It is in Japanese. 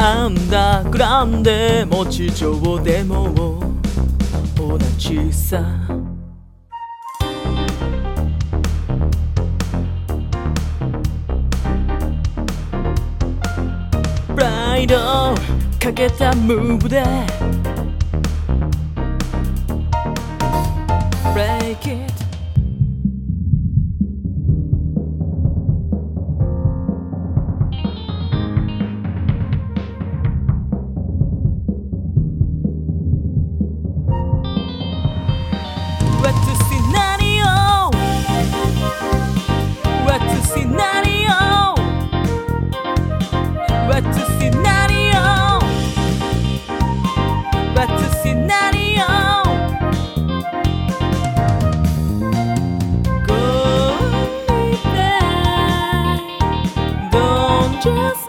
アンダーグラウンドでも地上でも同じさ。プライドかけたムーブで Break it。 What's the scenario? What's the scenario? What's the scenario? What's the scenario? Go with that. Don't just